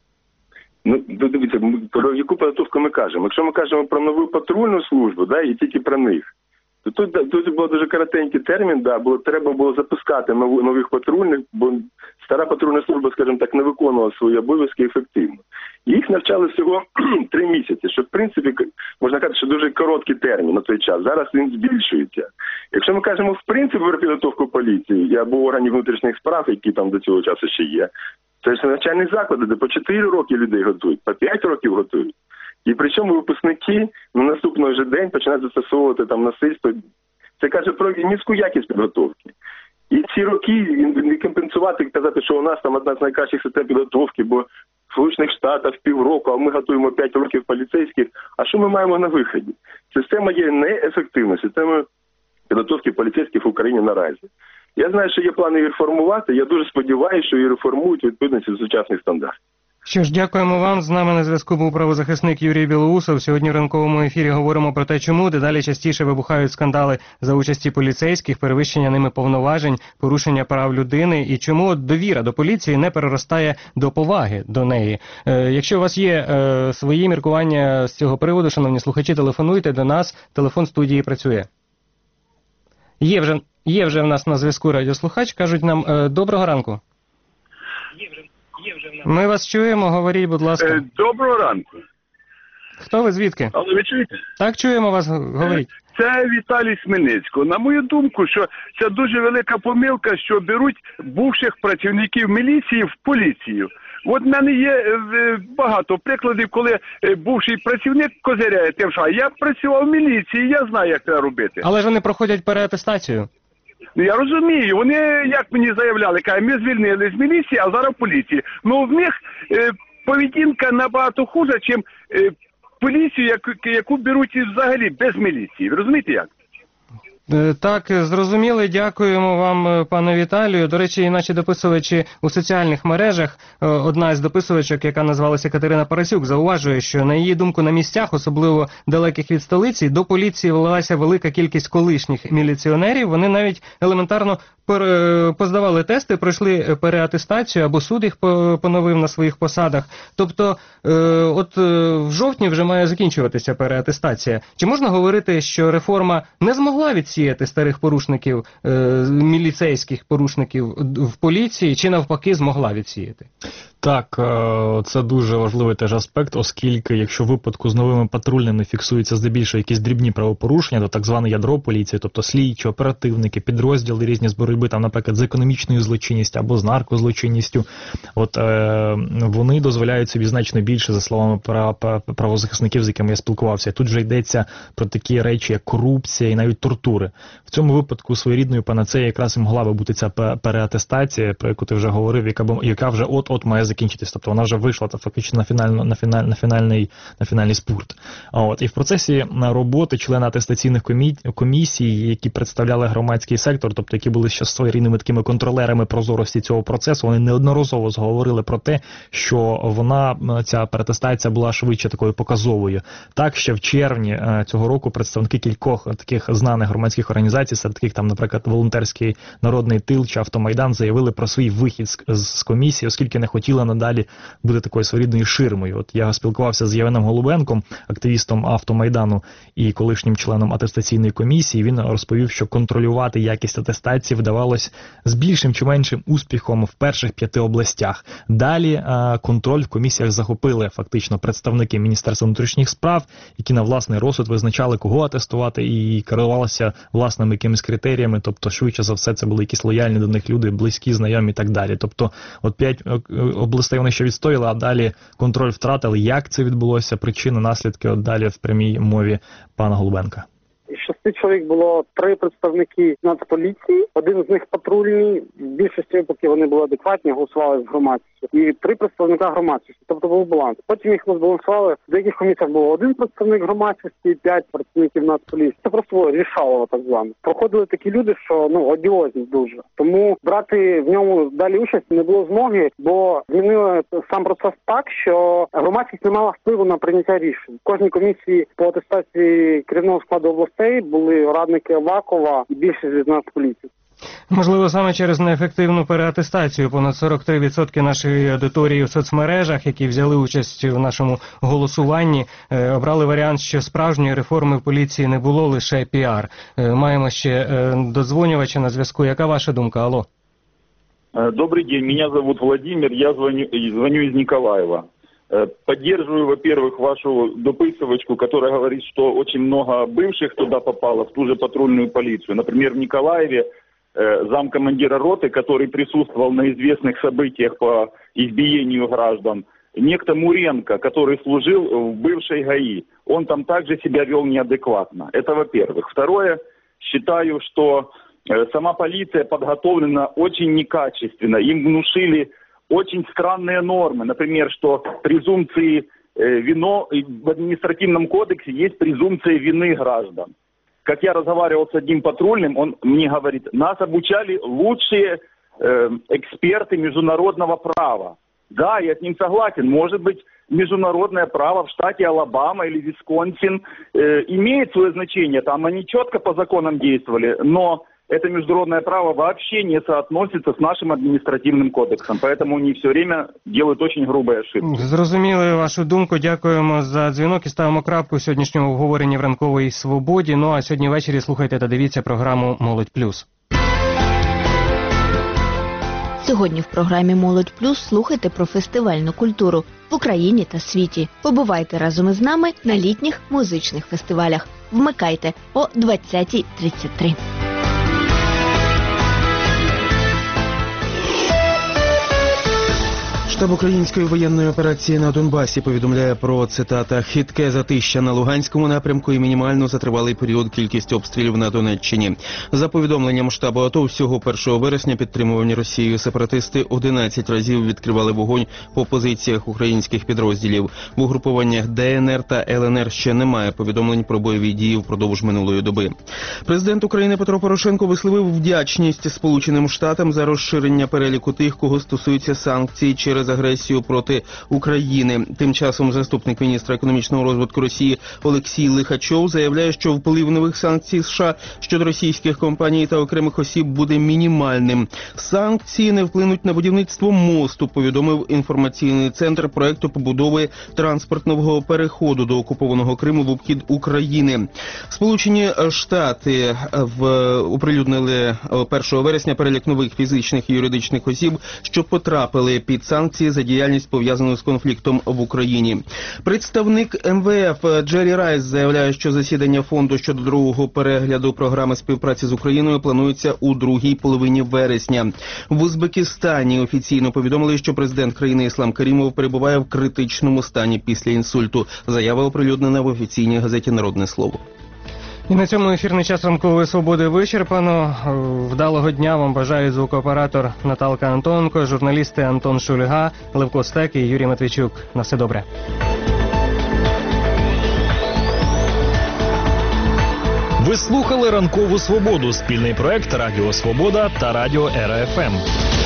Ну, дивіться, про яку підготовку ми кажемо. Якщо ми кажемо про нову патрульну службу, да, і тільки про них, то тут був дуже коротенький термін, да, треба було запускати нових патрульних, бо стара патрульна служба, скажімо так, не виконувала свої обов'язки ефективно. І їх навчали всього 3 місяці, що, в принципі, можна казати, що дуже короткий термін на той час. Зараз він збільшується. Якщо ми кажемо, в принципі, про підготовку поліції або органів внутрішніх справ, які там до цього часу ще є, це ж навчальні заклади, де по 4 роки людей готують, по 5 років готують. І причому випускники на наступний же день починають застосовувати там насильство. Це каже про низьку якість підготовки. І ці роки не компенсувати, казати, що у нас там одна з найкращих систем підготовки, бо в Сполучених Штатах півроку, а ми готуємо 5 років поліцейських. А що ми маємо на виході? Система є неефективною, система підготовки поліцейських в Україні наразі. Я знаю, що є плани її реформувати, я дуже сподіваюся, що її реформують відповідності до сучасних стандартів. Що ж, дякуємо вам. З нами на зв'язку був правозахисник Юрій Білоусов. Сьогодні в ранковому ефірі говоримо про те, чому дедалі частіше вибухають скандали за участі поліцейських, перевищення ними повноважень, порушення прав людини і чому довіра до поліції не переростає до поваги до неї. Якщо у вас є свої міркування з цього приводу, шановні слухачі, телефонуйте до нас. Телефон студії працює. Є вже в нас на зв'язку радіослухач. Кажуть нам, доброго ранку. Ми вас чуємо, говоріть, будь ласка. Доброго ранку. Хто ви, звідки? Але ви чуєте? Так, чуємо вас, говоріть. Це Віталій Смельницького. На мою думку, що це дуже велика помилка, що беруть бувших працівників міліції в поліцію. От в мене є багато прикладів, коли бувший працівник козиряє тим, що я працював в міліції, я знаю, як це робити. Але ж вони проходять переатестацію. Я розумію, вони, як мені заявляли, кажуть, ми звільнили з міліції, а зараз в поліції. Ну, в них поведінка набагато хуже, ніж поліцію, яку беруть взагалі без міліції. Ви розумієте як? Так, зрозуміли. Дякуємо вам, пане Віталію. До речі, наші дописувачі у соціальних мережах, одна з дописувачок, яка назвалася Катерина Парасюк, зауважує, що на її думку на місцях, особливо далеких від столиці, до поліції влилася велика кількість колишніх міліціонерів. Вони навіть елементарно поздавали тести, пройшли переатестацію, або суд їх поновив на своїх посадах. Тобто, от в жовтні вже має закінчуватися переатестація. Чи можна говорити, що реформа не змогла відсіяти старих порушників, міліцейських порушників в поліції, чи навпаки змогла відсіяти? Так, це дуже важливий теж аспект, оскільки якщо в випадку з новими патрульними фіксуються здебільшого якісь дрібні правопорушення, то так зване ядро поліції, тобто слідчі, оперативники, підрозділи різні з боротьби, там, наприклад, з економічною злочинністю або з наркозлочинністю, вони дозволяють собі значно більше, за словами правозахисників, з якими я спілкувався. Тут вже йдеться про такі речі, як корупція і навіть тортури. В цьому випадку своєрідною панацеєю якраз і могла би бути ця переатестація, про яку ти вже говорив, яка вже от-от має закінчитись. Тобто вона вже вийшла фактично на фінальний спурт. І в процесі роботи члени атестаційних комісій, які представляли громадський сектор, тобто які були ще своєрідними такими контролерами прозорості цього процесу, вони неодноразово зговорили про те, що ця переатестація була швидше такою показовою. Так, ще в червні цього року представники кількох таких знаних громадських організацій, серед таких там, наприклад, волонтерський народний тил чи Автомайдан, заявили про свій вихід з комісії, оскільки не хотіли надалі бути такою своєрідною ширмою. Я спілкувався з Євгеном Голубенком, активістом Автомайдану і колишнім членом атестаційної комісії. Він розповів, що контролювати якість атестації вдавалось з більшим чи меншим успіхом в перших 5 областях. Далі контроль в комісіях захопили фактично представники Міністерства внутрішніх справ, які на власний розсуд визначали, кого атестувати, і керувалися власними якимись критеріями, тобто швидше за все це були якісь лояльні до них люди, близькі, знайомі і так далі. Тобто 5 областей вони ще відстояли, а далі контроль втратили. Як це відбулося, причини, наслідки, далі в прямій мові пана Голубенка. Із 6 чоловік було 3 представники Нацполіції, один з них патрульний, в більшості випадків вони були адекватні, голосували з громадськістю, і 3 представника громадськості, тобто був баланс. Потім їх розбалансували, в деяких комісіях було 1 представник громадськості і 5 працівників Нацполіції. Це просто рішало, так звано. Проходили такі люди, що, одіозні дуже. Тому брати в ньому далі участь не було змоги, бо змінили сам процес так, що громадськість не мала впливу на прийняття рішень. В кожній комісії по атестації керівного складу областей були радники Авакова і більшість від Нацполіції. Можливо, саме через неефективну переатестацію понад 43% нашої аудиторії в соцмережах, які взяли участь у нашому голосуванні, обрали варіант, що справжньої реформи в поліції не було, лише піар. Маємо ще додзвонювача на зв'язку. Яка ваша думка? Алло. Добрый день, меня зовут Владимир, я звоню из Николаева. Поддерживаю, во-первых, вашу дописывочку, которая говорит, что очень много бывших туда попало, в ту же патрульную полицию. Например, в Николаеве замкомандира роты, который присутствовал на известных событиях по избиению граждан, некто Муренко, который служил в бывшей ГАИ. Он там также себя вел неадекватно. Это во-первых. Второе, считаю, что сама полиция подготовлена очень некачественно. Им внушили очень странные нормы. Например, что презумпции в административном кодексе есть презумпция вины граждан. Как я разговаривал с одним патрульным, он мне говорит, нас обучали лучшие эксперты международного права. Да, я с ним согласен. Может быть, международное право в штате Алабама или Висконсин имеет свое значение. Там они четко по законам действовали, но это международное право вообще не соотносится с нашим административным кодексом, поэтому они все время делают очень грубые ошибки. Зрозуміли вашу думку, дякуємо за дзвінок і ставимо крапку в сьогоднішньому обговоренні в ранковій свободі. Ну а сьогодні ввечері слухайте та дивіться програму «Молодь плюс». Сьогодні в програмі «Молодь плюс» слухайте про фестивальну культуру в Україні та світі. Побувайте разом із нами на літніх музичних фестивалях. Вмикайте о 20:33. Штаб української воєнної операції на Донбасі повідомляє про, цитата, «хитке затища на Луганському напрямку і мінімально за тривалий період кількість обстрілів на Донеччині». За повідомленням штабу АТО, всього 1 вересня підтримувані Росією сепаратисти 11 разів відкривали вогонь по позиціях українських підрозділів. В угрупованнях ДНР та ЛНР ще немає повідомлень про бойові дії впродовж минулої доби. Президент України Петро Порошенко висловив вдячність Сполученим Штатам за розширення переліку тих, кого стосуються санкцій через агресію проти України. Тим часом заступник міністра економічного розвитку Росії Олексій Лихачов заявляє, що вплив нових санкцій США щодо російських компаній та окремих осіб буде мінімальним. Санкції не вплинуть на будівництво мосту, повідомив інформаційний центр проекту побудови транспортного переходу до окупованого Криму в обхід України. Сполучені Штати оприлюднили 1 вересня перелік нових фізичних і юридичних осіб, що потрапили під санкції санкції за діяльність, пов'язану з конфліктом в Україні. Представник МВФ Джері Райс заявляє, що засідання фонду щодо другого перегляду програми співпраці з Україною планується у другій половині вересня. В Узбекистані офіційно повідомили, що президент країни Іслам Карімов перебуває в критичному стані після інсульту. Заява оприлюднена в офіційній газеті «Народне слово». І на цьому ефірний час ранкової свободи вичерпано. Вдалого дня вам бажають звукооператор Наталка Антоненко, журналісти Антон Шульга, Левко Стек і Юрій Матвійчук. На все добре. Ви слухали «Ранкову свободу» – спільний проект Радіо Свобода та Радіо РФМ.